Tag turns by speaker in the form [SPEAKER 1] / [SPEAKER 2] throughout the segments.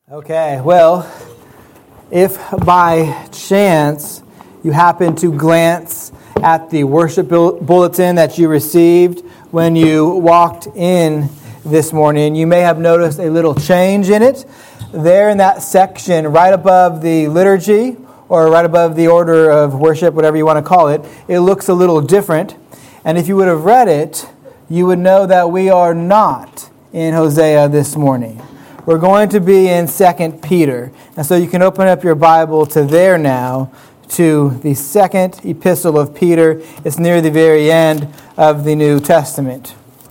[SPEAKER 1] Okay, well, if by chance you happen to glance at the worship bulletin that you received when you walked in this morning, you may have noticed a little change in it. There in that section, right above the liturgy, or right above the order of worship, whatever you want to call it, it looks a little different. And if you would have read it, you would know that we are not in Hosea this morning. We're going to be in 2 Peter. And so you can open up your Bible to there now, to the second epistle of Peter. It's near the very end of the New Testament.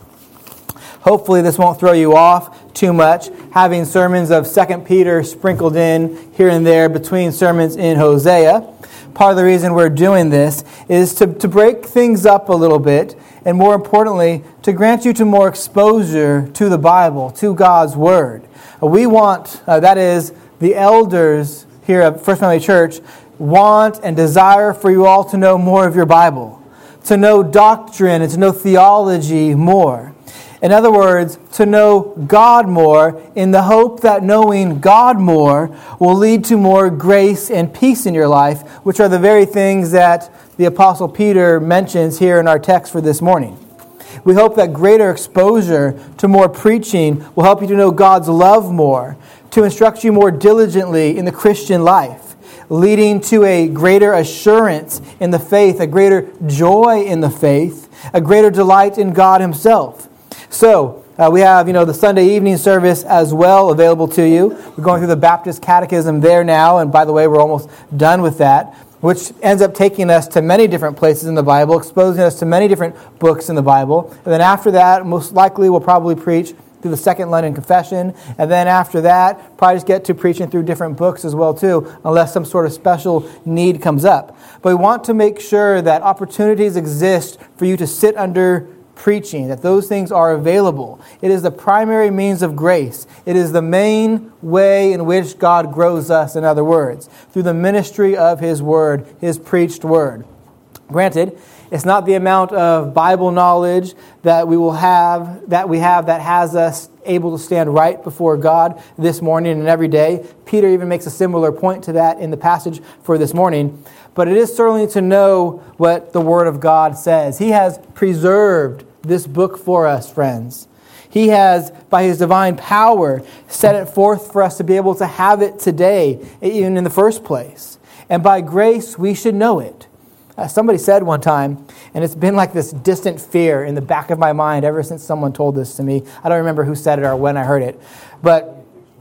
[SPEAKER 1] Hopefully this won't throw you off too much, having sermons of 2 Peter sprinkled in here and there between sermons in Hosea. Part of the reason we're doing this is to break things up a little bit, and more importantly, to grant you to more exposure to the Bible, to God's Word. We want, that is, the elders here at First Family Church want and desire for you all to know more of your Bible, to know doctrine and to know theology more. In other words, to know God more, in the hope that knowing God more will lead to more grace and peace in your life, which are the very things that the Apostle Peter mentions here in our text for this morning. We hope that greater exposure to more preaching will help you to know God's love more, to instruct you more diligently in the Christian life, leading to a greater assurance in the faith, a greater joy in the faith, a greater delight in God Himself. So, we have, the Sunday evening service as well available to you. We're going through the Baptist Catechism there now, and by the way, we're almost done with that, which ends up taking us to many different places in the Bible, exposing us to many different books in the Bible. And then after that, most likely we'll probably preach through the Second London Confession. And then after that, probably just get to preaching through different books as well too, unless some sort of special need comes up. But we want to make sure that opportunities exist for you to sit under preaching, that those things are available. It is the primary means of grace. It is the main way in which God grows us, in other words, through the ministry of His Word, His preached Word. Granted, it's not the amount of Bible knowledge that we have that has us able to stand right before God this morning and every day. Peter even makes a similar point to that in the passage for this morning. But it is certainly to know what the Word of God says. He has preserved this book for us, friends. He has, by His divine power, set it forth for us to be able to have it today, even in the first place. And by grace, we should know it. Somebody said one time, and it's been like this distant fear in the back of my mind ever since someone told this to me. I don't remember who said it or when I heard it. But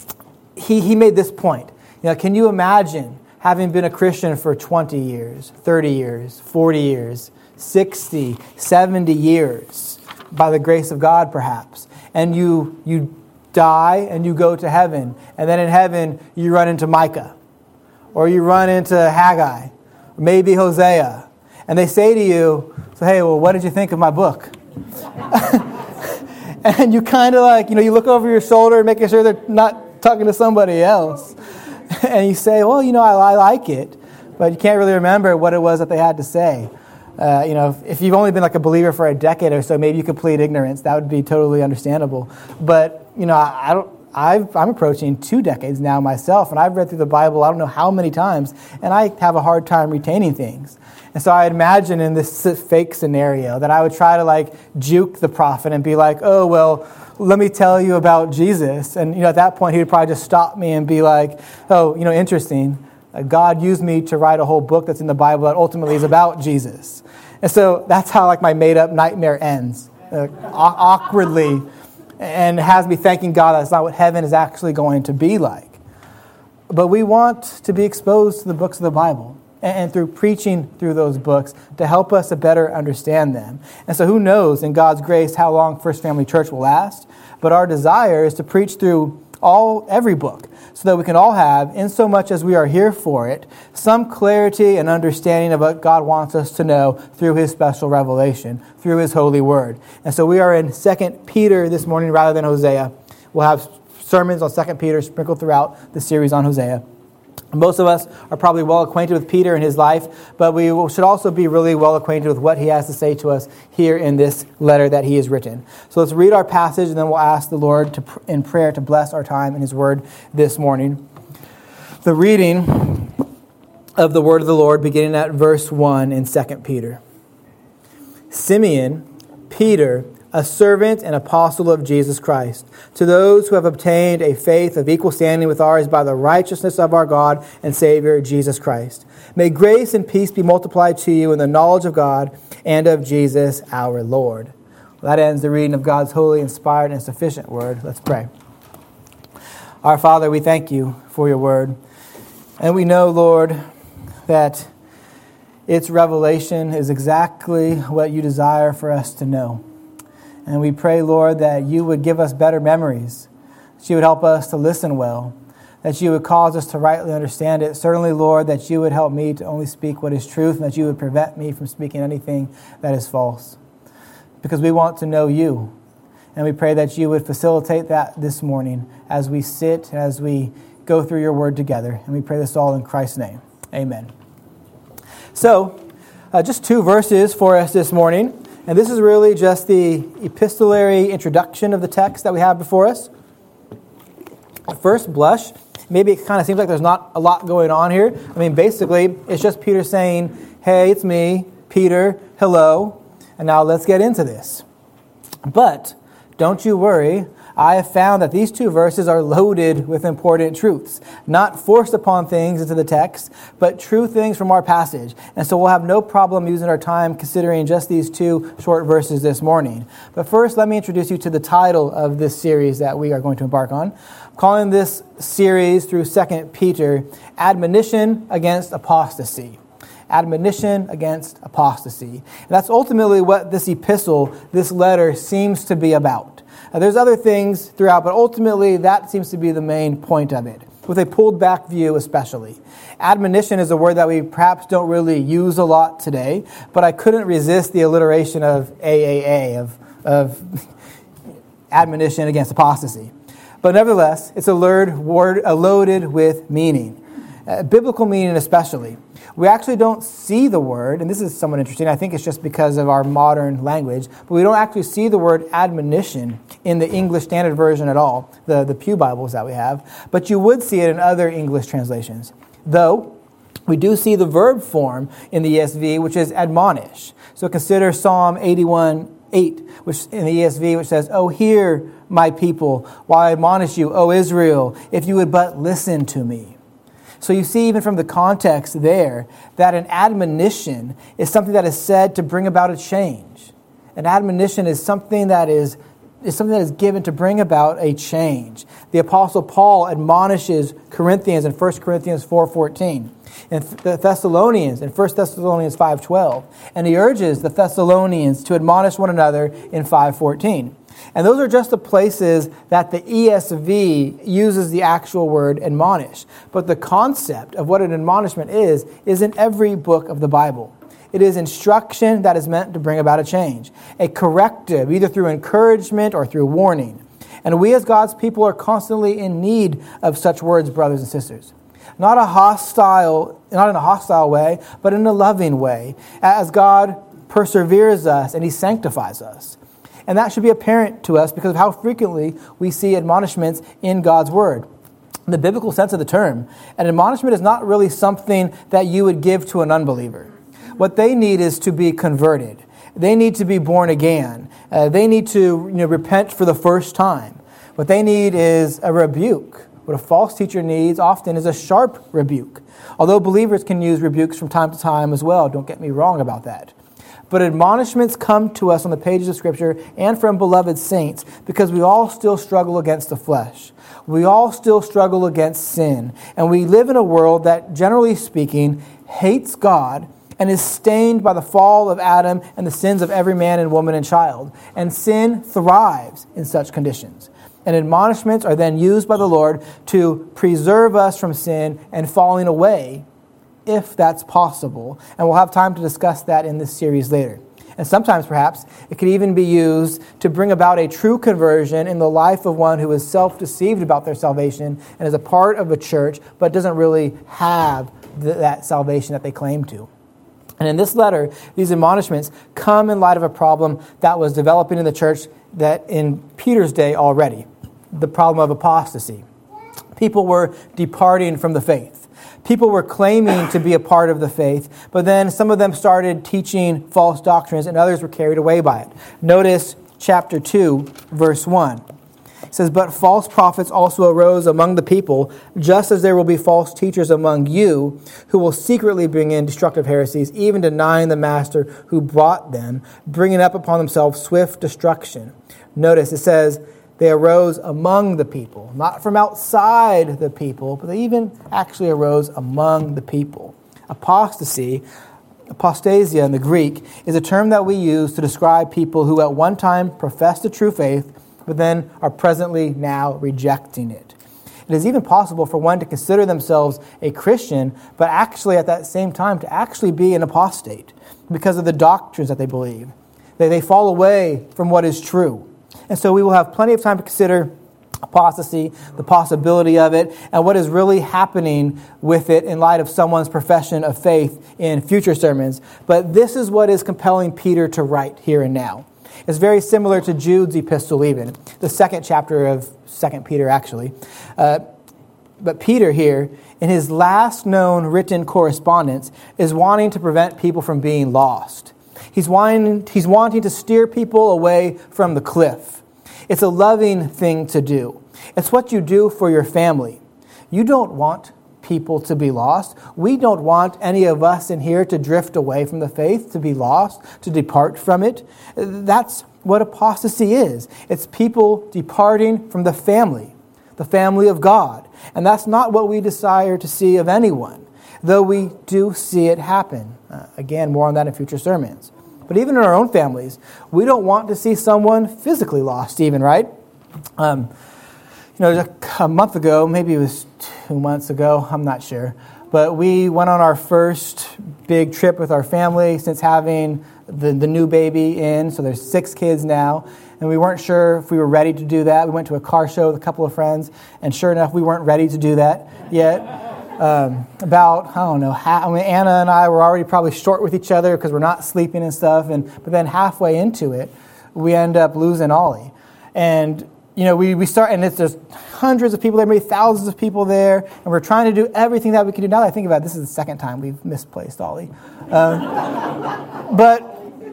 [SPEAKER 1] he made this point. Can you imagine having been a Christian for 20 years, 30 years, 40 years, 60, 70 years, by the grace of God perhaps, and you die and you go to heaven, and then in heaven you run into Micah, or you run into Haggai, maybe Hosea, and they say to you, hey, well, what did you think of my book? And you kind of you look over your shoulder, making sure they're not talking to somebody else. And you say, well, I like it, but you can't really remember what it was that they had to say. If you've only been a believer for a decade or so, maybe you could plead ignorance. That would be totally understandable. But, I'm approaching 2 decades now myself, and I've read through the Bible I don't know how many times, and I have a hard time retaining things. And so I imagine in this fake scenario that I would try to juke the prophet and be like, oh, well, let me tell you about Jesus. And, at that point, he would probably just stop me and be like, oh, interesting. God used me to write a whole book that's in the Bible that ultimately is about Jesus. And so that's how, my made-up nightmare ends, awkwardly, and has me thanking God that's not what heaven is actually going to be like. But we want to be exposed to the books of the Bible, and through preaching through those books to help us to better understand them. And so who knows, in God's grace, how long First Family Church will last. But our desire is to preach through every book, so that we can all have, in so much as we are here for it, some clarity and understanding of what God wants us to know through His special revelation, through His holy word. And so we are in 2 Peter this morning rather than Hosea. We'll have sermons on 2 Peter sprinkled throughout the series on Hosea. Most of us are probably well acquainted with Peter and his life, but we should also be really well acquainted with what he has to say to us here in this letter that he has written. So let's read our passage, and then we'll ask the Lord in prayer to bless our time in his word this morning. The reading of the word of the Lord, beginning at verse 1 in 2 Peter. Simeon, Peter, a servant and apostle of Jesus Christ, to those who have obtained a faith of equal standing with ours by the righteousness of our God and Savior, Jesus Christ. May grace and peace be multiplied to you in the knowledge of God and of Jesus our Lord. Well, that ends the reading of God's holy, inspired, and sufficient word. Let's pray. Our Father, we thank you for your word. And we know, Lord, that its revelation is exactly what you desire for us to know. And we pray, Lord, that you would give us better memories, that you would help us to listen well, that you would cause us to rightly understand it. Certainly, Lord, that you would help me to only speak what is truth, and that you would prevent me from speaking anything that is false. Because we want to know you. And we pray that you would facilitate that this morning as we sit and as we go through your word together. And we pray this all in Christ's name. Amen. So, just 2 verses for us this morning. And this is really just the epistolary introduction of the text that we have before us. At first blush, maybe it kind of seems like there's not a lot going on here. I mean, basically, it's just Peter saying, hey, it's me, Peter, hello, and now let's get into this. But don't you worry, I have found that these 2 verses are loaded with important truths, not forced upon things into the text, but true things from our passage. And so we'll have no problem using our time considering just these 2 short verses this morning. But first, let me introduce you to the title of this series that we are going to embark on. I'm calling this series through 2 Peter, Admonition Against Apostasy. Admonition against apostasy. And that's ultimately what this epistle, this letter, seems to be about. There's other things throughout, but ultimately that seems to be the main point of it, with a pulled back view especially. Admonition is a word that we perhaps don't really use a lot today, but I couldn't resist the alliteration of AAA, of admonition against apostasy. But nevertheless, it's a word loaded with meaning, biblical meaning especially. We actually don't see the word, and this is somewhat interesting, I think it's just because of our modern language, but we don't actually see the word admonition in the English Standard Version at all, the Pew Bibles that we have, but you would see it in other English translations. Though, we do see the verb form in the ESV, which is admonish. So consider Psalm 81:8, which in the ESV, which says, "Oh, hear, my people, while I admonish you, O Israel, if you would but listen to me." So you see even from the context there that an admonition is something that is said to bring about a change. An admonition is something that is given to bring about a change. The Apostle Paul admonishes Corinthians in 1 Corinthians 4:14, and the Thessalonians in 1 Thessalonians 5:12, and he urges the Thessalonians to admonish one another in 5:14. And those are just the places that the ESV uses the actual word admonish. But the concept of what an admonishment is in every book of the Bible. It is instruction that is meant to bring about a change, a corrective, either through encouragement or through warning. And we as God's people are constantly in need of such words, brothers and sisters. Not in a hostile way, but in a loving way, as God perseveres us and he sanctifies us. And that should be apparent to us because of how frequently we see admonishments in God's Word. In the biblical sense of the term, an admonishment is not really something that you would give to an unbeliever. What they need is to be converted. They need to be born again. They need to repent for the first time. What they need is a rebuke. What a false teacher needs often is a sharp rebuke. Although believers can use rebukes from time to time as well. Don't get me wrong about that. But admonishments come to us on the pages of Scripture and from beloved saints because we all still struggle against the flesh. We all still struggle against sin. And we live in a world that, generally speaking, hates God and is stained by the fall of Adam and the sins of every man and woman and child. And sin thrives in such conditions. And admonishments are then used by the Lord to preserve us from sin and falling away, if that's possible. And we'll have time to discuss that in this series later. And sometimes, perhaps, it could even be used to bring about a true conversion in the life of one who is self-deceived about their salvation and is a part of a church, but doesn't really have that salvation that they claim to. And in this letter, these admonishments come in light of a problem that was developing in the church that in Peter's day already, the problem of apostasy. People were departing from the faith. People were claiming to be a part of the faith, but then some of them started teaching false doctrines and others were carried away by it. Notice chapter 2, verse 1. It says, "But false prophets also arose among the people, just as there will be false teachers among you, who will secretly bring in destructive heresies, even denying the master who brought them, bringing up upon themselves swift destruction." Notice it says, they arose among the people, not from outside the people, but they even actually arose among the people. Apostasy, apostasia in the Greek, is a term that we use to describe people who at one time professed the true faith, but then are presently now rejecting it. It is even possible for one to consider themselves a Christian, but actually at that same time to actually be an apostate because of the doctrines that they believe. They fall away from what is true. And so we will have plenty of time to consider apostasy, the possibility of it, and what is really happening with it in light of someone's profession of faith in future sermons. But this is what is compelling Peter to write here and now. It's very similar to Jude's epistle even, the second chapter of 2 Peter actually. But Peter here, in his last known written correspondence, is wanting to prevent people from being lost. He's wanting to steer people away from the cliff. It's a loving thing to do. It's what you do for your family. You don't want people to be lost. We don't want any of us in here to drift away from the faith, to be lost, to depart from it. That's what apostasy is. It's people departing from the family of God. And that's not what we desire to see of anyone, though we do see it happen. Again, more on that in future sermons. But even in our own families, we don't want to see someone physically lost even, right? A month ago, maybe it was 2 months ago, I'm not sure, but we went on our first big trip with our family since having the new baby in, so there's 6 kids now, and we weren't sure if we were ready to do that. We went to a car show with a couple of friends, and sure enough, we weren't ready to do that yet. Anna and I were already probably short with each other because we're not sleeping and stuff, but then halfway into it, we end up losing Ollie. And we start, and there's hundreds of people there, maybe thousands of people there, and we're trying to do everything that we can do. Now that I think about it, this is the second time we've misplaced Ollie. But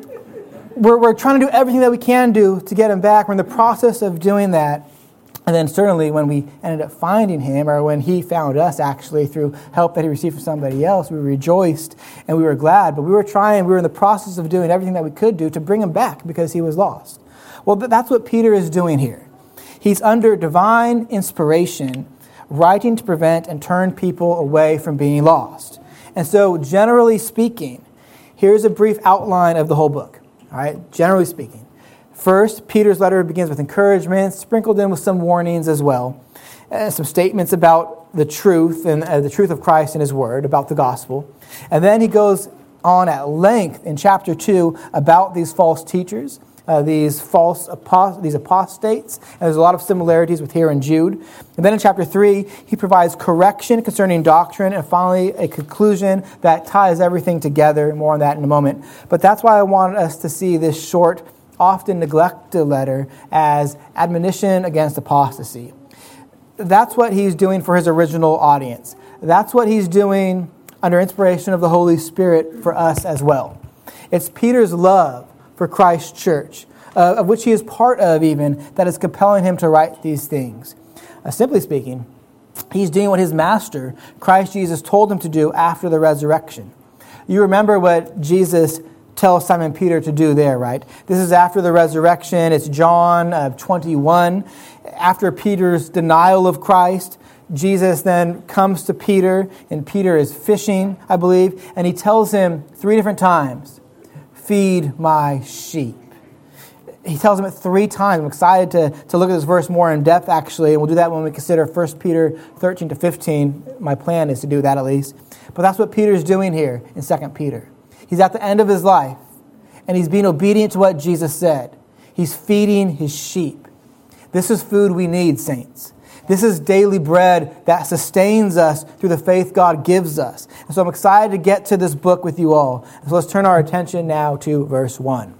[SPEAKER 1] we're trying to do everything that we can do to get him back. We're in the process of doing that. And then certainly when we ended up finding him, or when he found us actually through help that he received from somebody else, we rejoiced and we were glad. But we were in the process of doing everything that we could do to bring him back because he was lost. Well, that's what Peter is doing here. He's under divine inspiration, writing to prevent and turn people away from being lost. And so, generally speaking, here's a brief outline of the whole book. All right, generally speaking. First, Peter's letter begins with encouragement, sprinkled in with some warnings as well, some statements about the truth and the truth of Christ and His Word, about the gospel. And then he goes on at length in chapter 2 about these false teachers, these apostates, and there's a lot of similarities with here in Jude. And then in chapter 3, he provides correction concerning doctrine, and finally a conclusion that ties everything together. More on that in a moment. But that's why I wanted us to see this short, often neglected letter as admonition against apostasy. That's what he's doing for his original audience. That's what he's doing under inspiration of the Holy Spirit for us as well. It's Peter's love for Christ's church, of which he is part of even, that is compelling him to write these things. Simply speaking, he's doing what his master, Christ Jesus, told him to do after the resurrection. You remember what Jesus tells Simon Peter to do there, right? This is after the resurrection. It's John 21. After Peter's denial of Christ, Jesus then comes to Peter, and Peter is fishing, I believe, and he tells him 3 different times, "Feed my sheep." He tells him it 3 times. I'm excited to look at this verse more in depth, actually, and we'll do that when we consider 1 Peter 13 to 15. My plan is to do that at least. But that's what Peter's doing here in 2 Peter. He's at the end of his life, and he's being obedient to what Jesus said. He's feeding his sheep. This is food we need, saints. This is daily bread that sustains us through the faith God gives us. And so I'm excited to get to this book with you all. So let's turn our attention now to verse 1.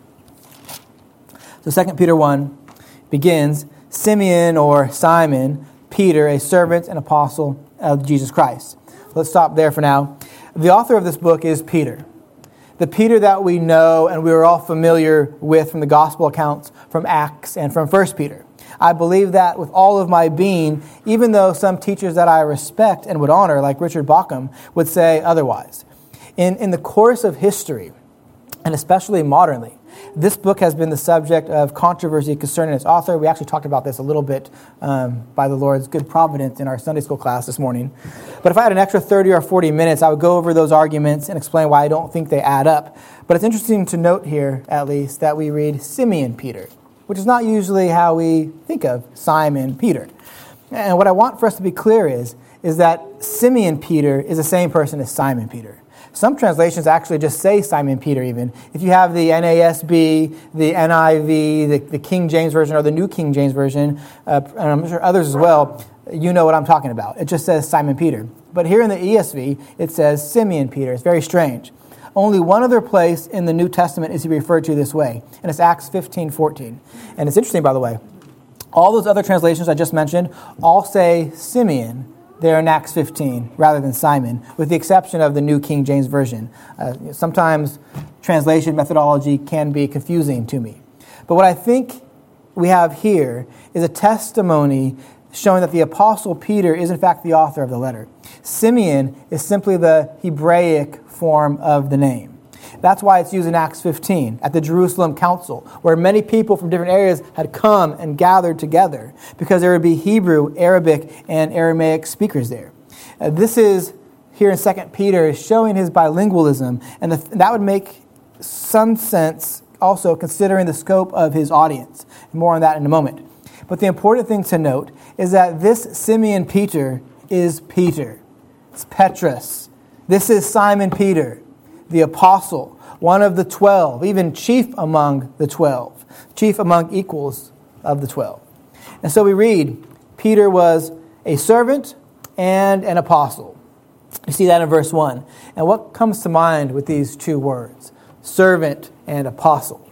[SPEAKER 1] So 2 Peter 1 begins, Simeon or Simon, Peter, a servant and apostle of Jesus Christ. Let's stop there for now. The author of this book is Peter. The Peter that we know and we are all familiar with from the gospel accounts, from Acts and from 1 Peter. I believe that with all of my being, even though some teachers that I respect and would honor, like Richard Bauckham, would say otherwise. In the course of history, and especially modernly, this book has been the subject of controversy concerning its author. We actually talked about this a little bit by the Lord's good providence in our Sunday school class this morning. But if I had an extra 30 or 40 minutes, I would go over those arguments and explain why I don't think they add up. But it's interesting to note here, at least, that we read Simeon Peter, which is not usually how we think of Simon Peter. And what I want for us to be clear is that Simeon Peter is the same person as Simon Peter. Some translations actually just say Simon Peter even. If you have the NASB, the NIV, the King James Version, or the New King James Version, and I'm sure others as well, you know what I'm talking about. It just says Simon Peter. But here in the ESV, it says Simeon Peter. It's very strange. Only one other place in the New Testament is he referred to this way, and it's Acts 15:14. And it's interesting, by the way, all those other translations I just mentioned all say Simeon there in Acts 15 rather than Simon, with the exception of the New King James Version. Sometimes translation methodology can be confusing to me. But what I think we have here is a testimony showing that the Apostle Peter is in fact the author of the letter. Simeon is simply the Hebraic form of the name. That's why it's used in Acts 15 at the Jerusalem Council, where many people from different areas had come and gathered together because there would be Hebrew, Arabic, and Aramaic speakers there. This is, here in 2 Peter, showing his bilingualism, and that would make some sense also considering the scope of his audience. More on that in a moment. But the important thing to note is that this Simeon Peter is Peter. It's Petrus. This is Simon Peter, the apostle, one of the 12, even chief among the 12, chief among equals of the 12. And so we read, Peter was a servant and an apostle. You see that in verse 1. And what comes to mind with these two words, servant and apostle?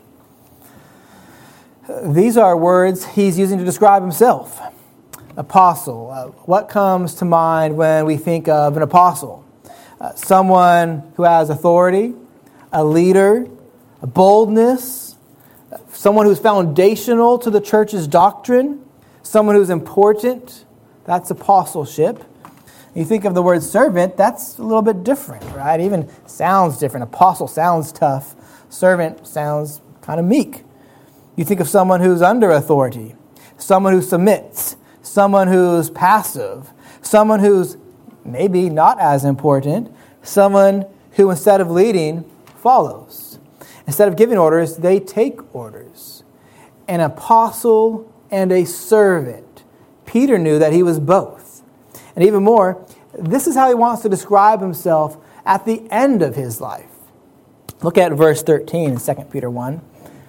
[SPEAKER 1] These are words he's using to describe himself. Apostle. What comes to mind when we think of an apostle? Someone who has authority, a leader, a boldness, someone who's foundational to the church's doctrine, someone who's important. That's apostleship. You think of the word servant, that's a little bit different, right? Even sounds different. Apostle sounds tough. Servant sounds kind of meek. You think of someone who's under authority, someone who submits, someone who's passive, someone who's maybe not as important, someone who instead of leading, follows. Instead of giving orders, they take orders. An apostle and a servant. Peter knew that he was both. And even more, this is how he wants to describe himself at the end of his life. Look at verse 13 in 2 Peter 1.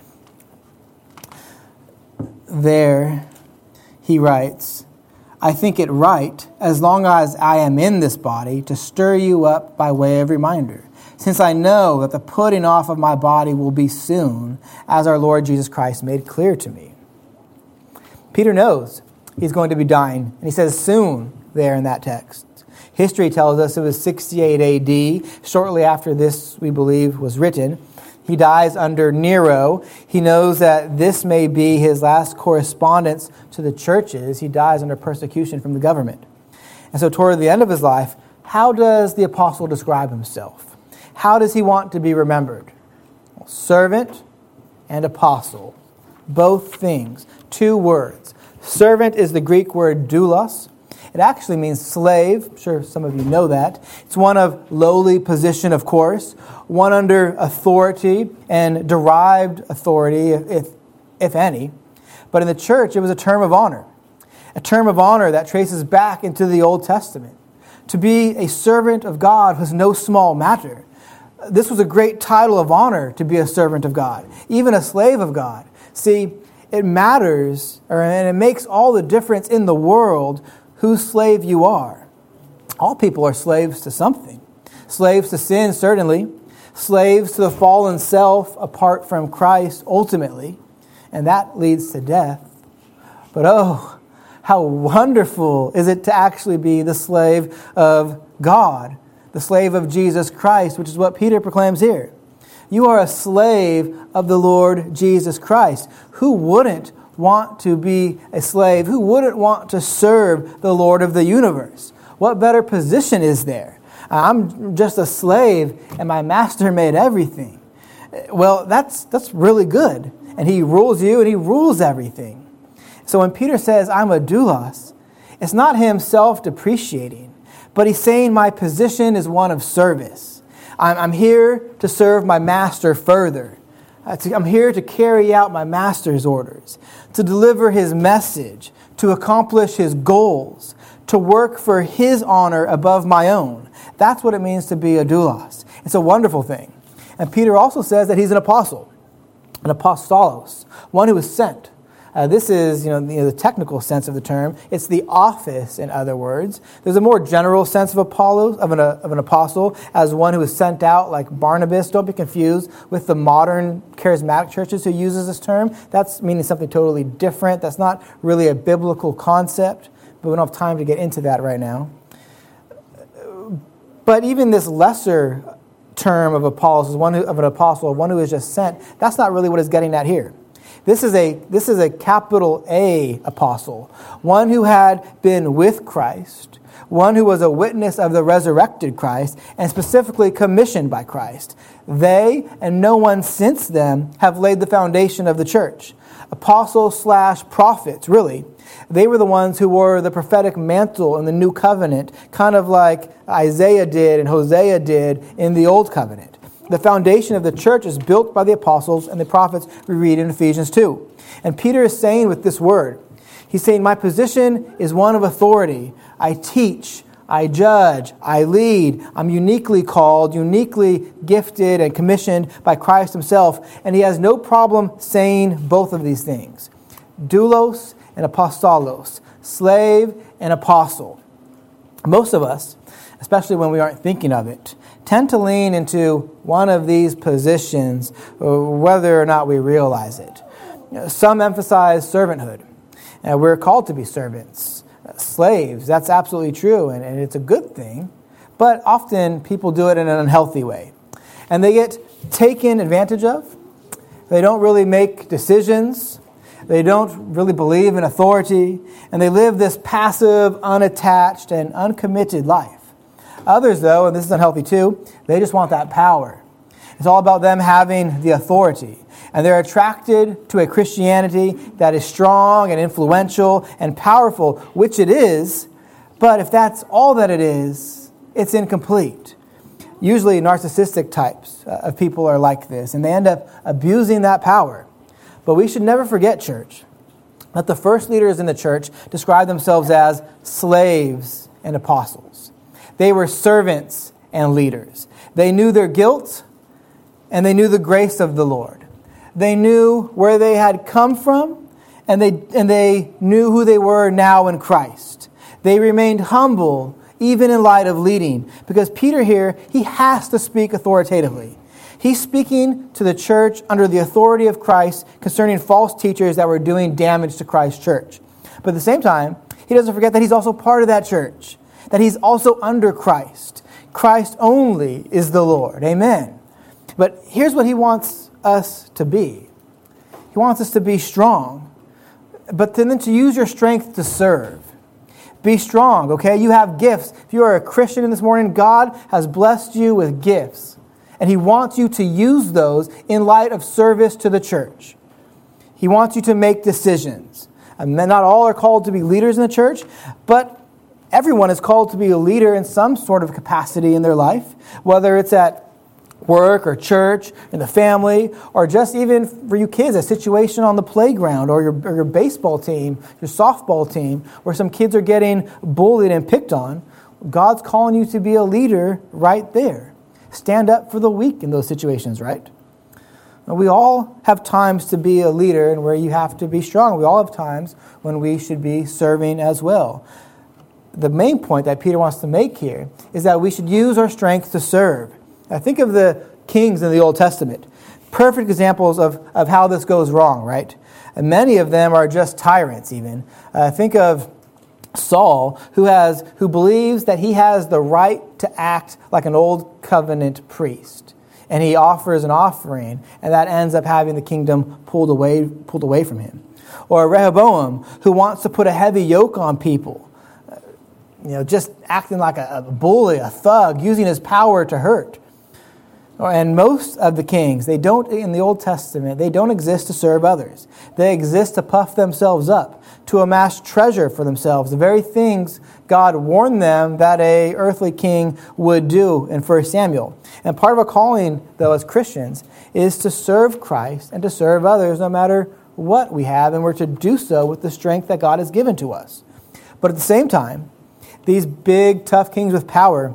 [SPEAKER 1] There he writes, I think it right, as long as I am in this body, to stir you up by way of reminder, since I know that the putting off of my body will be soon, as our Lord Jesus Christ made clear to me. Peter knows he's going to be dying, and he says soon there in that text. History tells us it was 68 A.D., shortly after this, we believe, was written. He dies under Nero. He knows that this may be his last correspondence to the churches. He dies under persecution from the government. And so toward the end of his life, how does the apostle describe himself? How does he want to be remembered? Well, servant and apostle, both things, two words. Servant is the Greek word doulos. It actually means slave. I'm sure some of you know that. It's one of lowly position, of course, one under authority and derived authority, if any. But in the church, it was a term of honor that traces back into the Old Testament. To be a servant of God was no small matter. This was a great title of honor to be a servant of God, even a slave of God. See, it matters, and it makes all the difference in the world whose slave you are. All people are slaves to something. Slaves to sin, certainly. Slaves to the fallen self apart from Christ, ultimately. And that leads to death. But oh, how wonderful is it to actually be the slave of God, the slave of Jesus Christ, which is what Peter proclaims here. You are a slave of the Lord Jesus Christ. Who wouldn't want to be a slave? Who wouldn't want to serve the Lord of the universe? What better position is there? I'm just a slave and my master made everything. Well, that's really good. And he rules you and he rules everything. So when Peter says, I'm a doulos, it's not him self-depreciating, but he's saying my position is one of service. I'm here to serve my master further. I'm here to carry out my master's orders, to deliver his message, to accomplish his goals, to work for his honor above my own. That's what it means to be a doulos. It's a wonderful thing. And Peter also says that he's an apostle, an apostolos, one who is sent. This is, the technical sense of the term. It's the office, in other words. There's a more general sense of an apostle as one who is sent out, like Barnabas. Don't be confused with the modern charismatic churches who uses this term. That's meaning something totally different. That's not really a biblical concept, but we don't have time to get into that right now. But even this lesser term of Apollos, of an apostle, one who is just sent, that's not really what it's getting at here. This is a capital A apostle, one who had been with Christ, one who was a witness of the resurrected Christ, and specifically commissioned by Christ. They, and no one since them, have laid the foundation of the church. Apostles/prophets, really. They were the ones who wore the prophetic mantle in the new covenant, kind of like Isaiah did and Hosea did in the old covenant. The foundation of the church is built by the apostles and the prophets we read in Ephesians 2. And Peter is saying with this word, he's saying, my position is one of authority. I teach, I judge, I lead. I'm uniquely called, uniquely gifted and commissioned by Christ himself. And he has no problem saying both of these things. Doulos and apostolos, slave and apostle. Most of us, especially when we aren't thinking of it, tend to lean into one of these positions, whether or not we realize it. Some emphasize servanthood. We're called to be servants, slaves. That's absolutely true, and it's a good thing. But often people do it in an unhealthy way. And they get taken advantage of. They don't really make decisions. They don't really believe in authority. And they live this passive, unattached, and uncommitted life. Others, though, and this is unhealthy too, they just want that power. It's all about them having the authority. And they're attracted to a Christianity that is strong and influential and powerful, which it is. But if that's all that it is, it's incomplete. Usually narcissistic types of people are like this, and they end up abusing that power. But we should never forget, church, that the first leaders in the church described themselves as slaves and apostles. They were servants and leaders. They knew their guilt, and they knew the grace of the Lord. They knew where they had come from, and they knew who they were now in Christ. They remained humble, even in light of leading, because Peter here, he has to speak authoritatively. He's speaking to the church under the authority of Christ concerning false teachers that were doing damage to Christ's church. But at the same time, he doesn't forget that he's also part of that church, that he's also under Christ. Christ only is the Lord. Amen. But here's what he wants us to be. He wants us to be strong, but then to use your strength to serve. Be strong, okay? You have gifts. If you are a Christian in this morning, God has blessed you with gifts, and he wants you to use those in light of service to the church. He wants you to make decisions. And not all are called to be leaders in the church, but everyone is called to be a leader in some sort of capacity in their life, whether it's at work or church, in the family, or just even for you kids, a situation on the playground or your baseball team, your softball team, where some kids are getting bullied and picked on. God's calling you to be a leader right there. stand up for the weak in those situations, right? We all have times to be a leader and where you have to be strong. We all have times when we should be serving as well. The main point that Peter wants to make here is that we should use our strength to serve. Now, think of the kings in the Old Testament. Perfect examples of how this goes wrong, right? And many of them are just tyrants even. Think of Saul, who believes that he has the right to act like an old covenant priest. And he offers an offering, and that ends up having the kingdom pulled away from him. Or Rehoboam, who wants to put a heavy yoke on people, just acting like a bully, a thug, using his power to hurt. And most of the kings, in the Old Testament, they don't exist to serve others. They exist to puff themselves up, to amass treasure for themselves, the very things God warned them that a earthly king would do in 1 Samuel. And part of our calling, though, as Christians, is to serve Christ and to serve others no matter what we have, and we're to do so with the strength that God has given to us. But at the same time, these big, tough kings with power,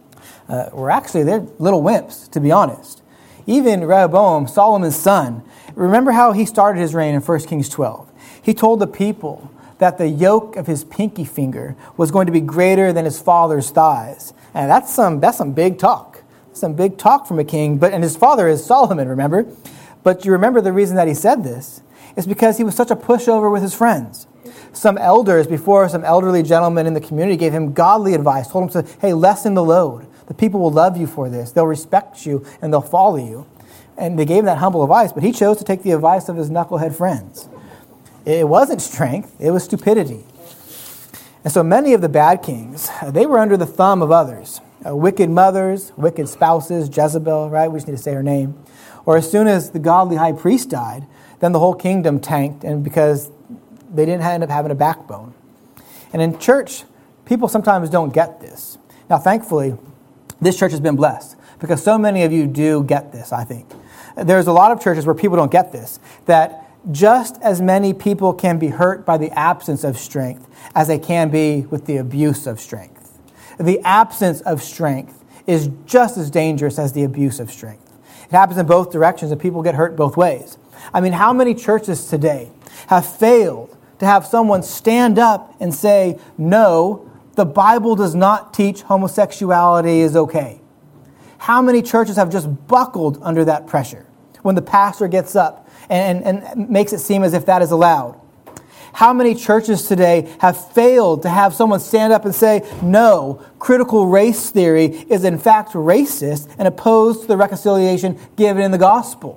[SPEAKER 1] they're little wimps, to be honest. Even Rehoboam, Solomon's son, remember how he started his reign in 1 Kings 12. He told the people that the yoke of his pinky finger was going to be greater than his father's thighs. And that's some big talk. Some big talk from a king. And his father is Solomon, remember? But you remember the reason that he said this is because he was such a pushover with his friends. Some elderly gentlemen in the community gave him godly advice, told him to, hey, lessen the load. The people will love you for this. They'll respect you and they'll follow you. And they gave him that humble advice, but he chose to take the advice of his knucklehead friends. It wasn't strength, it was stupidity. And so many of the bad kings, they were under the thumb of others. Wicked mothers, wicked spouses, Jezebel, right? We just need to say her name. Or as soon as the godly high priest died, then the whole kingdom tanked, and because they didn't end up having a backbone. And in church, people sometimes don't get this. Now, thankfully, this church has been blessed because so many of you do get this, I think. There's a lot of churches where people don't get this, that just as many people can be hurt by the absence of strength as they can be with the abuse of strength. The absence of strength is just as dangerous as the abuse of strength. It happens in both directions and people get hurt both ways. I mean, how many churches today have failed to have someone stand up and say, no, the Bible does not teach homosexuality is okay? How many churches have just buckled under that pressure when the pastor gets up and makes it seem as if that is allowed? How many churches today have failed to have someone stand up and say, no, critical race theory is in fact racist and opposed to the reconciliation given in the gospel?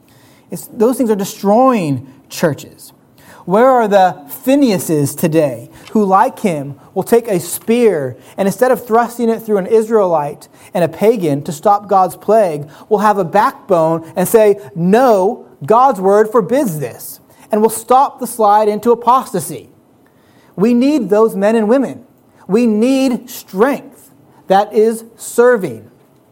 [SPEAKER 1] Those things are destroying churches. Where are the Phinehas's today who, like him, will take a spear and instead of thrusting it through an Israelite and a pagan to stop God's plague, will have a backbone and say, no, God's word forbids this, and will stop the slide into apostasy? We need those men and women. We need strength that is serving.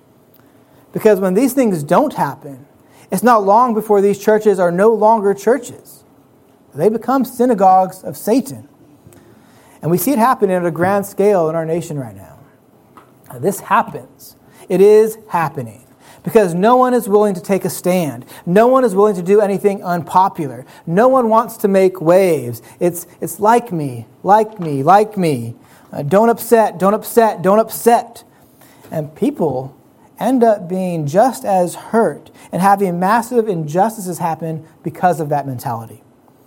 [SPEAKER 1] Because when these things don't happen, it's not long before these churches are no longer churches. They become synagogues of Satan. And we see it happening at a grand scale in our nation right now. This happens. It is happening. Because no one is willing to take a stand. No one is willing to do anything unpopular. No one wants to make waves. It's like me, like me, like me. Don't upset, don't upset, don't upset. And people end up being just as hurt and having massive injustices happen because of that mentality.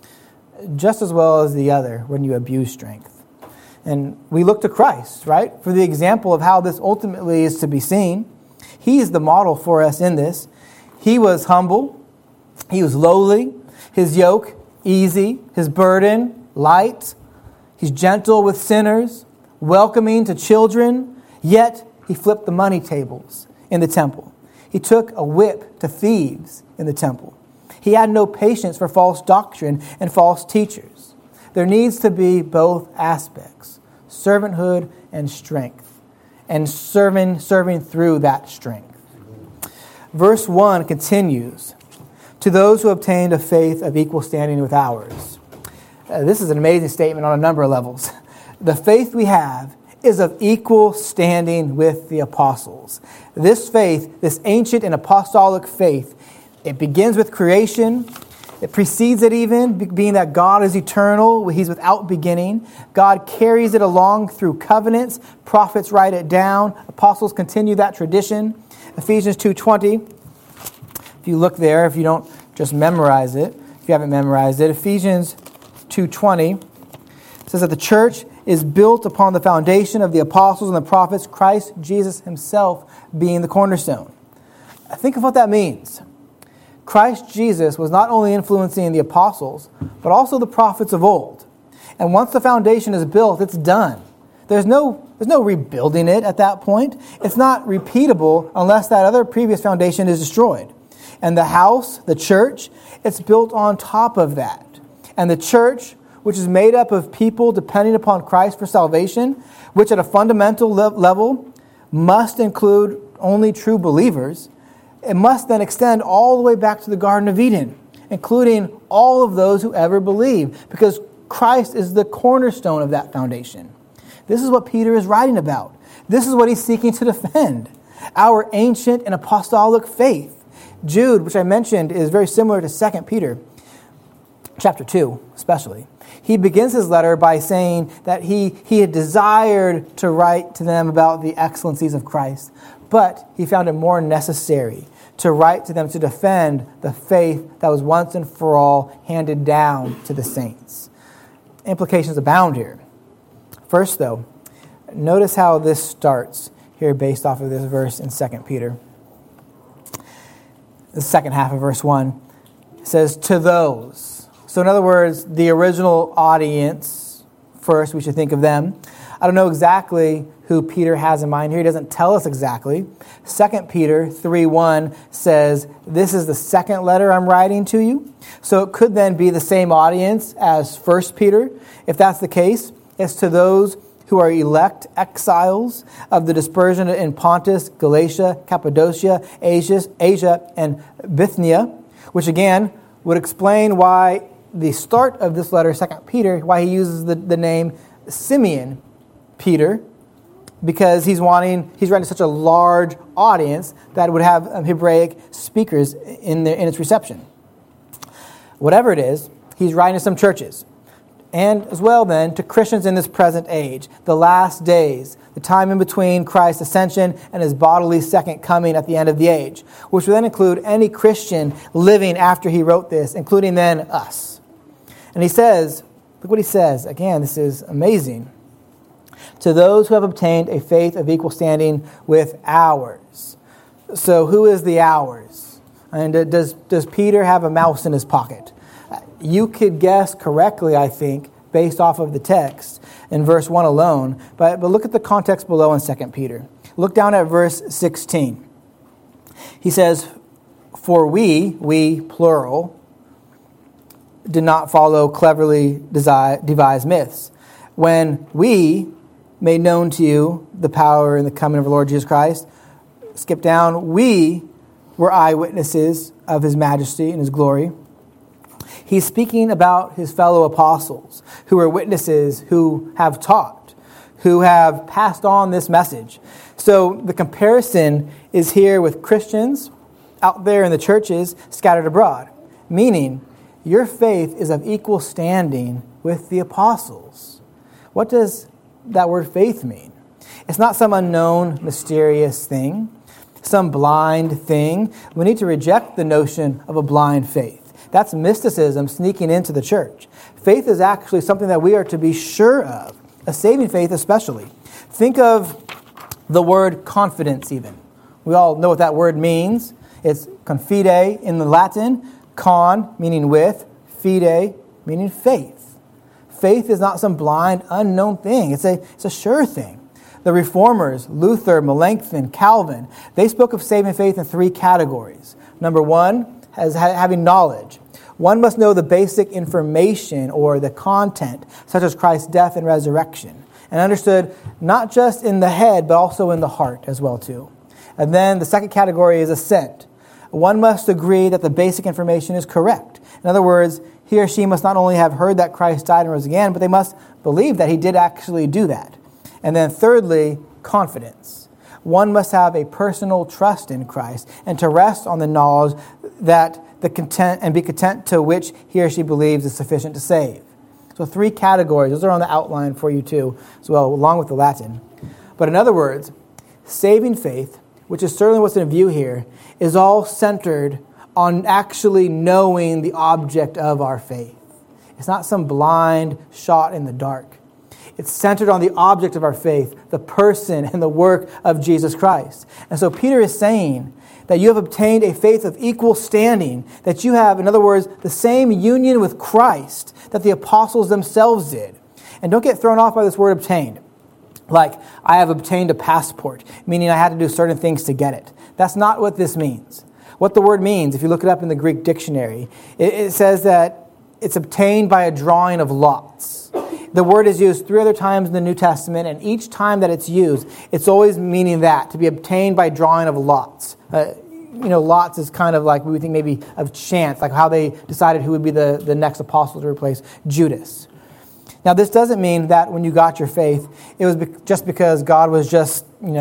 [SPEAKER 1] Just as well as the other when you abuse strength. And we look to Christ, right, for the example of how this ultimately is to be seen. He is the model for us in this. He was humble. He was lowly. His yoke, easy. His burden, light. He's gentle with sinners, welcoming to children. Yet, he flipped the money tables in the temple. He took a whip to thieves in the temple. He had no patience for false doctrine and false teachers. There needs to be both aspects, servanthood and strength, and serving through that strength. Verse 1 continues, to those who obtained a faith of equal standing with ours. This is an amazing statement on a number of levels. The faith we have is of equal standing with the apostles. This faith, this ancient and apostolic faith, it begins with creation. It precedes it even, being that God is eternal. He's without beginning. God carries it along through covenants. Prophets write it down. Apostles continue that tradition. Ephesians 2:20. If you look there, if you don't just memorize it, if you haven't memorized it, Ephesians 2:20 says that the church is built upon the foundation of the apostles and the prophets, Christ Jesus himself being the cornerstone. Think of what that means. Christ Jesus was not only influencing the apostles, but also the prophets of old. And once the foundation is built, it's done. There's no rebuilding it at that point. It's not repeatable unless that other previous foundation is destroyed. And the house, the church, it's built on top of that. And the church, which is made up of people depending upon Christ for salvation, which at a fundamental level must include only true believers, it must then extend all the way back to the Garden of Eden, including all of those who ever believe, because Christ is the cornerstone of that foundation. This is what Peter is writing about. This is what he's seeking to defend, our ancient and apostolic faith. Jude, which I mentioned, is very similar to 2 Peter, chapter 2 especially. He begins his letter by saying that he had desired to write to them about the excellencies of Christ, but he found it more necessary to write to them to defend the faith that was once and for all handed down to the saints. Implications abound here. First, though, notice how this starts here based off of this verse in 2 Peter. The second half of verse 1 says, to those. So in other words, the original audience, first we should think of them. I don't know exactly who Peter has in mind here. He doesn't tell us exactly. 2 Peter 3:1 says, this is the second letter I'm writing to you. So it could then be the same audience as 1 Peter. If that's the case, it's to those who are elect exiles of the dispersion in Pontus, Galatia, Cappadocia, Asia, and Bithynia, which again would explain why the start of this letter, 2 Peter, why he uses the name Simeon Peter, because he's writing to such a large audience that would have Hebraic speakers in its reception. Whatever it is, he's writing to some churches, and as well then to Christians in this present age, the last days, the time in between Christ's ascension and his bodily second coming at the end of the age, which would then include any Christian living after he wrote this, including then us. And he says, look what he says. Again, this is amazing. To those who have obtained a faith of equal standing with ours. So who is the ours? And does Peter have a mouse in his pocket? You could guess correctly, I think, based off of the text in verse 1 alone. But look at the context below in 2 Peter. Look down at verse 16. He says, for we plural, did not follow cleverly devised myths. When we made known to you the power and the coming of our Lord Jesus Christ, skip down, we were eyewitnesses of his majesty and his glory. He's speaking about his fellow apostles who are witnesses, who have taught, who have passed on this message. So the comparison is here with Christians out there in the churches scattered abroad, meaning your faith is of equal standing with the apostles. What does that word faith mean? It's not some unknown, mysterious thing, some blind thing. We need to reject the notion of a blind faith. That's mysticism sneaking into the church. Faith is actually something that we are to be sure of, a saving faith especially. Think of the word confidence even. We all know what that word means. It's confide in the Latin, con meaning with, fide meaning faith. Faith is not some blind, unknown thing. It's a sure thing. The Reformers, Luther, Melanchthon, Calvin, they spoke of saving faith in three categories. Number one, as having knowledge. One must know the basic information or the content, such as Christ's death and resurrection, and understood not just in the head, but also in the heart as well too. And then the second category is assent. One must agree that the basic information is correct. In other words, he or she must not only have heard that Christ died and rose again, but they must believe that he did actually do that. And then thirdly, confidence. One must have a personal trust in Christ and to rest on the knowledge that be content to which he or she believes is sufficient to save. So 3 categories. Those are on the outline for you too, as well, along with the Latin. But in other words, saving faith, which is certainly what's in view here, is all centered on actually knowing the object of our faith. It's not some blind shot in the dark. It's centered on the object of our faith, the person and the work of Jesus Christ. And so Peter is saying that you have obtained a faith of equal standing, that you have, in other words, the same union with Christ that the apostles themselves did. And don't get thrown off by this word obtained. Like, I have obtained a passport, meaning I had to do certain things to get it. That's not what this means. What the word means, if you look it up in the Greek dictionary, it says that it's obtained by a drawing of lots. The word is used 3 other times in the New Testament, and each time that it's used, it's always meaning that, to be obtained by drawing of lots. Lots is kind of like we would think maybe of chance, like how they decided who would be the next apostle to replace Judas. Now, this doesn't mean that when you got your faith, it was just because God was just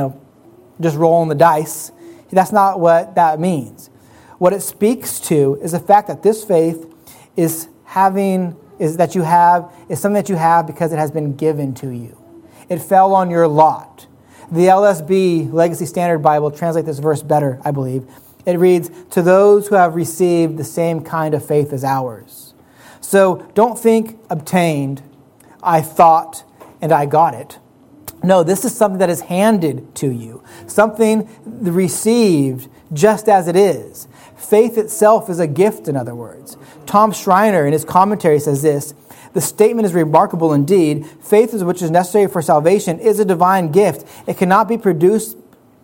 [SPEAKER 1] rolling the dice. That's not what that means. What it speaks to is the fact that this faith is something that you have because it has been given to you. It fell on your lot. The LSB, Legacy Standard Bible, translates this verse better, I believe. It reads, "To those who have received the same kind of faith as ours." So don't think obtained, I thought, and I got it. No, this is something that is handed to you. Something received just as it is. Faith itself is a gift, in other words. Tom Schreiner, in his commentary, says this: "The statement is remarkable indeed. Faith, which is necessary for salvation, is a divine gift. It cannot be produced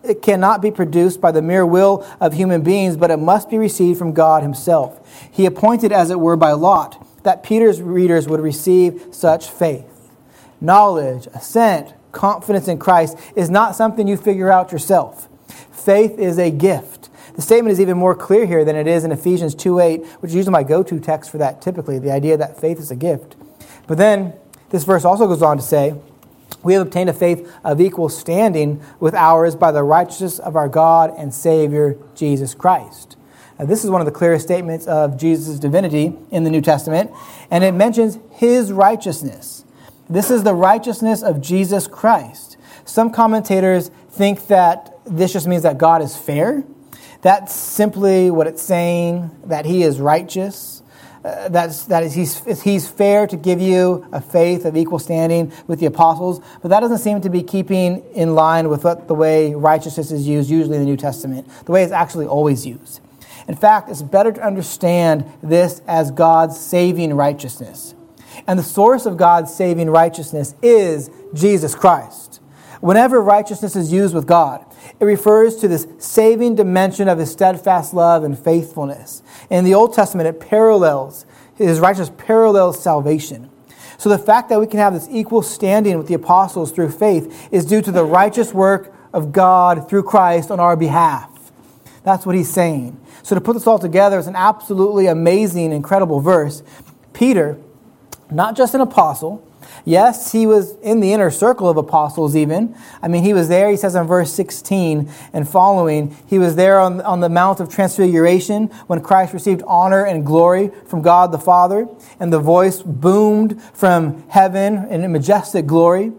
[SPEAKER 1] by the mere will of human beings, but it must be received from God himself. He appointed, as it were, by lot, that Peter's readers would receive such faith." Knowledge, assent, confidence in Christ is not something you figure out yourself. Faith is a gift. The statement is even more clear here than it is in Ephesians 2:8, which is usually my go-to text for that typically, the idea that faith is a gift. But then this verse also goes on to say, "We have obtained a faith of equal standing with ours by the righteousness of our God and Savior, Jesus Christ." Now, this is one of the clearest statements of Jesus' divinity in the New Testament, and it mentions his righteousness. This is the righteousness of Jesus Christ. Some commentators think that this just means that God is fair. That's simply what it's saying, that he is righteous. He's fair to give you a faith of equal standing with the apostles, but that doesn't seem to be keeping in line with the way righteousness is used usually in the New Testament, the way it's actually always used. In fact, it's better to understand this as God's saving righteousness. And the source of God's saving righteousness is Jesus Christ. Whenever righteousness is used with God, it refers to this saving dimension of his steadfast love and faithfulness. In the Old Testament, his righteousness parallels salvation. So the fact that we can have this equal standing with the apostles through faith is due to the righteous work of God through Christ on our behalf. That's what he's saying. So to put this all together, it's an absolutely amazing, incredible verse. Peter, not just an apostle. Yes, he was in the inner circle of apostles even. I mean, he was there, he says in verse 16 and following, he was there on the Mount of Transfiguration when Christ received honor and glory from God the Father, and the voice boomed from heaven in majestic glory.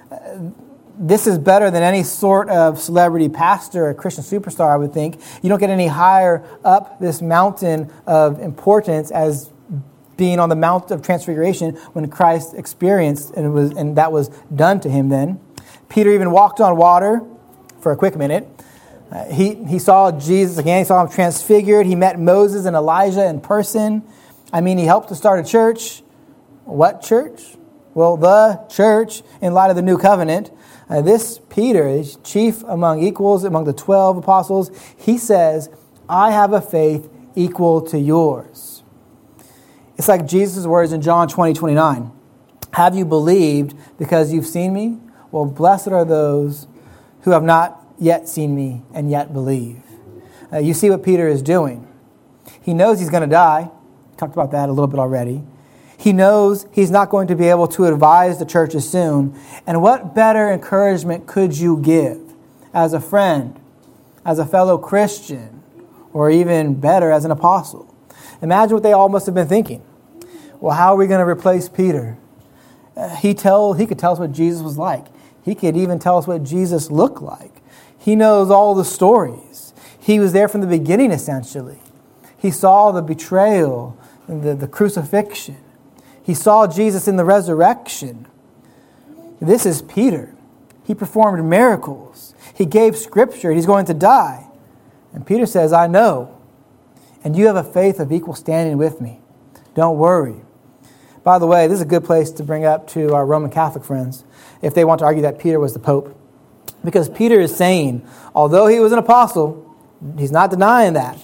[SPEAKER 1] This is better than any sort of celebrity pastor or Christian superstar, I would think. You don't get any higher up this mountain of importance as being on the Mount of Transfiguration when Christ experienced and that was done to him then. Peter even walked on water for a quick minute. He saw Jesus again. He saw him transfigured. He met Moses and Elijah in person. I mean, he helped to start a church. What church? Well, the church in light of the new covenant. This Peter is chief among equals, among the 12 apostles. He says, "I have a faith equal to yours." It's like Jesus' words in John 20:29. "Have you believed because you've seen me? Well, blessed are those who have not yet seen me and yet believe." You see what Peter is doing. He knows he's going to die. Talked about that a little bit already. He knows he's not going to be able to advise the churches soon. And what better encouragement could you give as a friend, as a fellow Christian, or even better, as an apostle? Imagine what they all must have been thinking. Well, how are we going to replace Peter? He could tell us what Jesus was like. He could even tell us what Jesus looked like. He knows all the stories. He was there from the beginning, essentially. He saw the betrayal, the crucifixion. He saw Jesus in the resurrection. This is Peter. He performed miracles. He gave scripture. He's going to die. And Peter says, I know. And you have a faith of equal standing with me. Don't worry. By the way, this is a good place to bring up to our Roman Catholic friends if they want to argue that Peter was the Pope. Because Peter is saying, although he was an apostle, he's not denying that.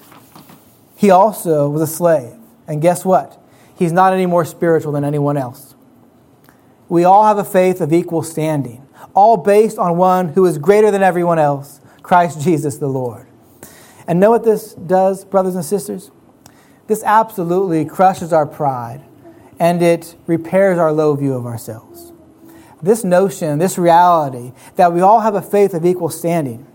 [SPEAKER 1] He also was a slave. And guess what? He's not any more spiritual than anyone else. We all have a faith of equal standing, all based on one who is greater than everyone else, Christ Jesus the Lord. And know what this does, brothers and sisters? This absolutely crushes our pride, and it repairs our low view of ourselves. This notion, this reality, that we all have a faith of equal standing,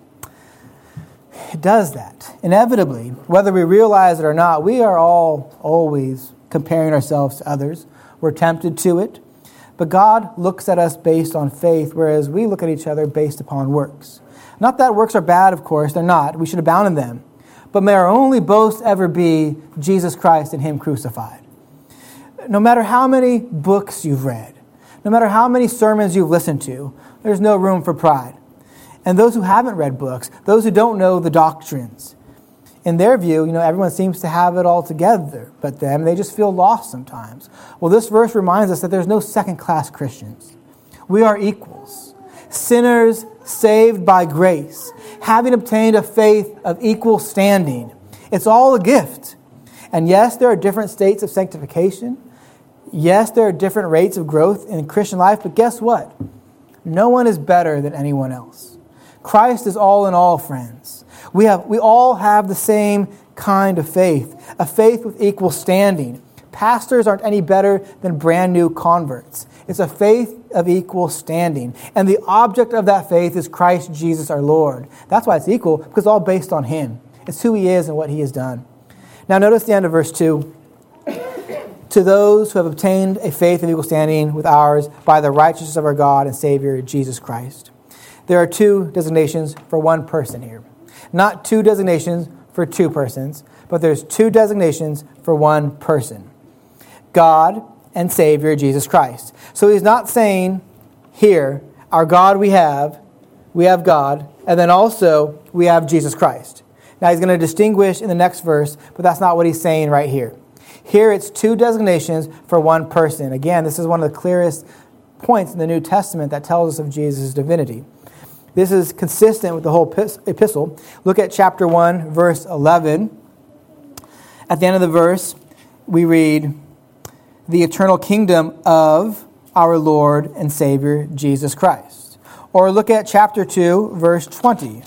[SPEAKER 1] it does that. Inevitably, whether we realize it or not, we are all always comparing ourselves to others. We're tempted to it. But God looks at us based on faith, whereas we look at each other based upon works. Not that works are bad, of course. They're not. We should abound in them. But may our only boast ever be Jesus Christ and Him crucified. No matter how many books you've read, no matter how many sermons you've listened to, there's no room for pride. And those who haven't read books, those who don't know the doctrines, in their view, everyone seems to have it all together, but them, they just feel lost sometimes. Well, this verse reminds us that there's no second-class Christians. We are equals, sinners saved by grace, having obtained a faith of equal standing. It's all a gift. And yes, there are different states of sanctification. Yes, there are different rates of growth in Christian life, but guess what? No one is better than anyone else. Christ is all in all, friends. We all have the same kind of faith, a faith with equal standing. Pastors aren't any better than brand new converts. It's a faith of equal standing. And the object of that faith is Christ Jesus our Lord. That's why it's equal, because it's all based on Him. It's who He is and what He has done. Now notice the end of verse 2. To those who have obtained a faith of equal standing with ours by the righteousness of our God and Savior, Jesus Christ. There are two designations for one person here. Not two designations for two persons, but there's two designations for one person. God and Savior, Jesus Christ. So he's not saying here, our God we have God, and then also we have Jesus Christ. Now he's going to distinguish in the next verse, but that's not what he's saying right here. Here it's two designations for one person. Again, this is one of the clearest points in the New Testament that tells us of Jesus' divinity. This is consistent with the whole epistle. Look at chapter 1, verse 11. At the end of the verse, we read, the eternal kingdom of our Lord and Savior, Jesus Christ. Or look at chapter 2, verse 20.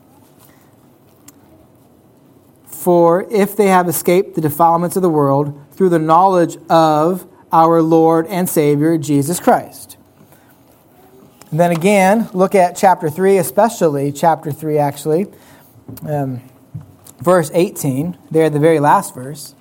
[SPEAKER 1] For if they have escaped the defilements of the world through the knowledge of our Lord and Savior, Jesus Christ. And then again, look at chapter 3, especially chapter 3 actually, verse 18, there the very last verse.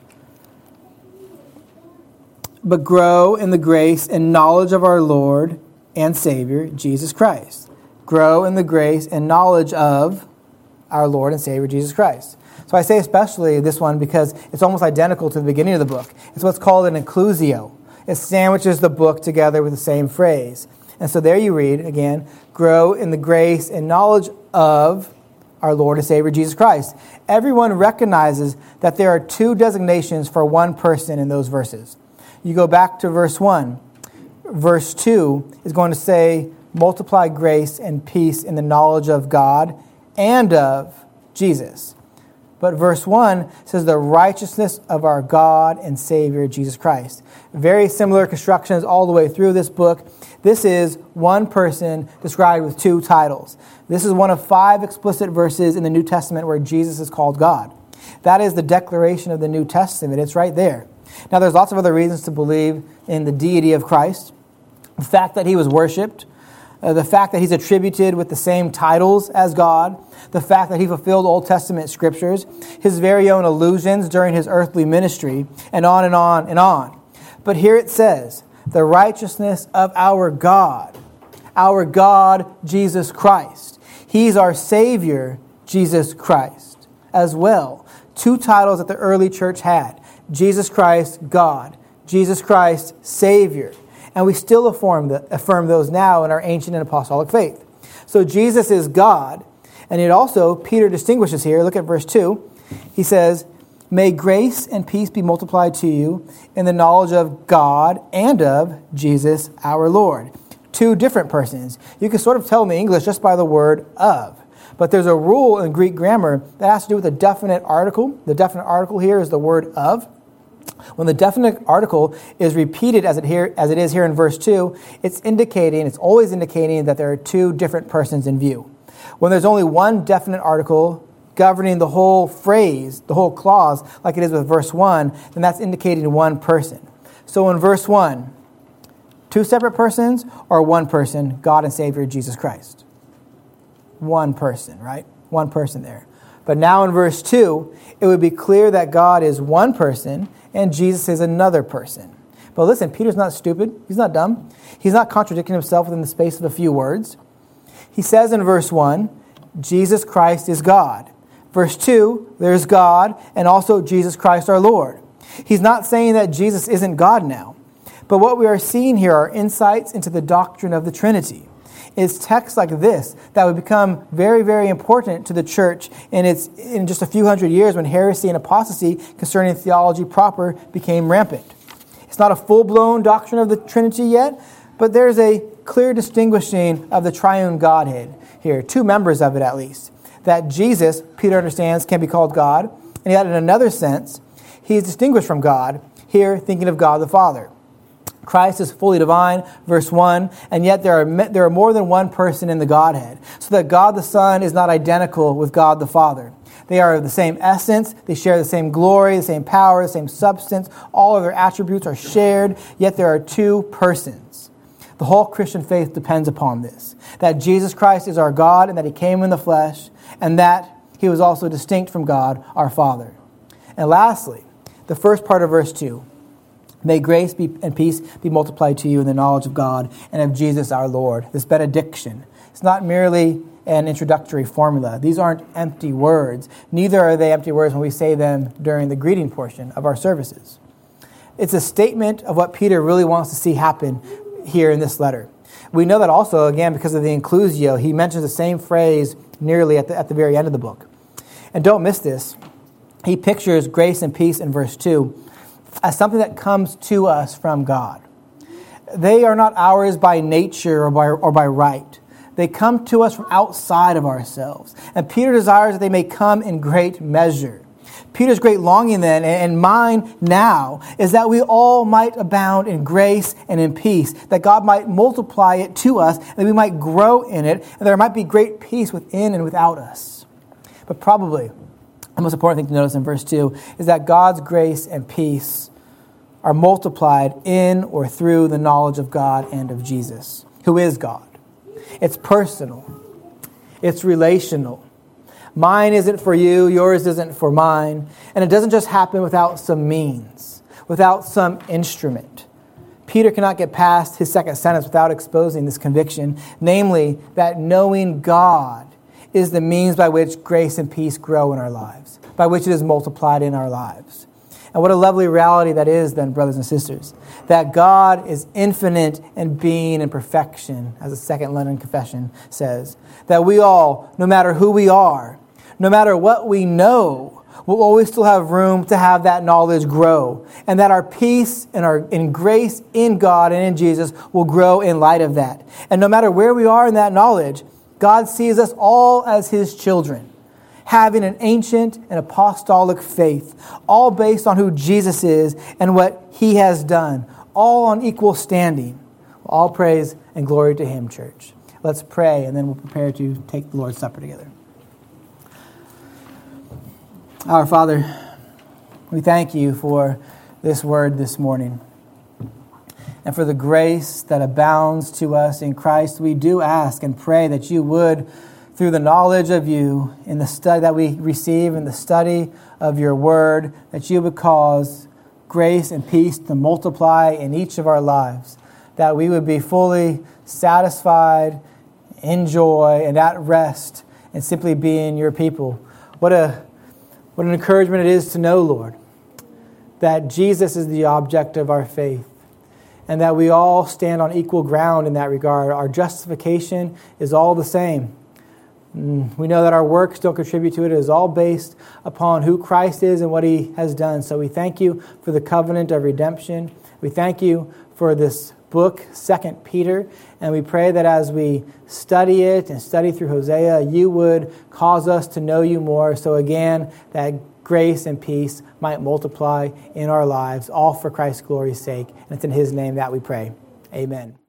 [SPEAKER 1] But grow in the grace and knowledge of our Lord and Savior, Jesus Christ. Grow in the grace and knowledge of our Lord and Savior, Jesus Christ. So I say especially this one because it's almost identical to the beginning of the book. It's what's called an inclusio. It sandwiches the book together with the same phrase. And so there you read, again, grow in the grace and knowledge of our Lord and Savior, Jesus Christ. Everyone recognizes that there are two designations for one person in those verses. You go back to verse 1. Verse 2 is going to say, multiply grace and peace in the knowledge of God and of Jesus. But verse 1 says the righteousness of our God and Savior, Jesus Christ. Very similar constructions all the way through this book. This is one person described with two titles. This is one of 5 explicit verses in the New Testament where Jesus is called God. That is the declaration of the New Testament. It's right there. Now, there's lots of other reasons to believe in the deity of Christ. The fact that he was worshipped, the fact that he's attributed with the same titles as God, the fact that he fulfilled Old Testament scriptures, his very own allusions during his earthly ministry, and on and on and on. But here it says, the righteousness of our God, Jesus Christ. He's our Savior, Jesus Christ, as well. Two titles that the early church had. Jesus Christ, God. Jesus Christ, Savior. And we still affirm those now in our ancient and apostolic faith. So Jesus is God. And it also, Peter distinguishes here. Look at verse 2. He says, may grace and peace be multiplied to you in the knowledge of God and of Jesus our Lord. Two different persons. You can sort of tell in the English just by the word of. But there's a rule in Greek grammar that has to do with a definite article. The definite article here is the word of. When the definite article is repeated as it is here in verse 2, it's always indicating that there are two different persons in view. When there's only one definite article governing the whole phrase, the whole clause, like it is with verse 1, then that's indicating one person. So in verse 1, two separate persons or one person, God and Savior Jesus Christ? One person, right? One person there. But now in verse 2, it would be clear that God is one person and Jesus is another person. But listen, Peter's not stupid. He's not dumb. He's not contradicting himself within the space of a few words. He says in verse 1, Jesus Christ is God. Verse 2, there's God and also Jesus Christ our Lord. He's not saying that Jesus isn't God now. But what we are seeing here are insights into the doctrine of the Trinity. It's texts like this that would become very, very important to the church in just a few hundred years when heresy and apostasy concerning theology proper became rampant. It's not a full-blown doctrine of the Trinity yet, but there's a clear distinguishing of the triune Godhead here, two members of it at least. That Jesus, Peter understands, can be called God, and yet in another sense, he is distinguished from God, here thinking of God the Father. Christ is fully divine, verse 1, and yet there are more than one person in the Godhead, so that God the Son is not identical with God the Father. They are of the same essence, they share the same glory, the same power, the same substance, all of their attributes are shared, yet there are two persons. The whole Christian faith depends upon this, that Jesus Christ is our God and that he came in the flesh, and that he was also distinct from God, our Father. And lastly, the first part of verse 2, may grace and peace be multiplied to you in the knowledge of God and of Jesus our Lord. This benediction. It's not merely an introductory formula. These aren't empty words. Neither are they empty words when we say them during the greeting portion of our services. It's a statement of what Peter really wants to see happen here in this letter. We know that also, again, because of the inclusio, he mentions the same phrase nearly at the very end of the book. And don't miss this. He pictures grace and peace in verse 2 as something that comes to us from God. They are not ours by nature or by right. They come to us from outside of ourselves. And Peter desires that they may come in great measure. Peter's great longing then, and mine now, is that we all might abound in grace and in peace, that God might multiply it to us, and that we might grow in it, and there might be great peace within and without us. But probably the most important thing to notice in verse 2 is that God's grace and peace are multiplied in or through the knowledge of God and of Jesus, who is God. It's personal. It's relational. Mine isn't for you, yours isn't for mine. And it doesn't just happen without some means, without some instrument. Peter cannot get past his second sentence without exposing this conviction, namely that knowing God is the means by which grace and peace grow in our lives, by which it is multiplied in our lives. And what a lovely reality that is then, brothers and sisters, that God is infinite in being and perfection, as the Second London Confession says, that we all, no matter who we are, no matter what we know, will always still have room to have that knowledge grow, and that our peace and our grace in God and in Jesus will grow in light of that. And no matter where we are in that knowledge, God sees us all as his children, having an ancient and apostolic faith, all based on who Jesus is and what he has done, all on equal standing. All praise and glory to him, church. Let's pray, and then we'll prepare to take the Lord's Supper together. Our Father, we thank you for this word this morning. And for the grace that abounds to us in Christ, we do ask and pray that you would, through the knowledge of you, in the study that we receive, in the study of your word, that you would cause grace and peace to multiply in each of our lives, that we would be fully satisfied, in joy, and at rest, and simply being your people. What an encouragement it is to know, Lord, that Jesus is the object of our faith, and that we all stand on equal ground in that regard. Our justification is all the same. We know that our works don't contribute to it. It is all based upon who Christ is and what he has done. So we thank you for the covenant of redemption. We thank you for this book, 2 Peter, and we pray that as we study it and study through Hosea, you would cause us to know you more. So again, that grace and peace might multiply in our lives, all for Christ's glory's sake. And it's in his name that we pray. Amen.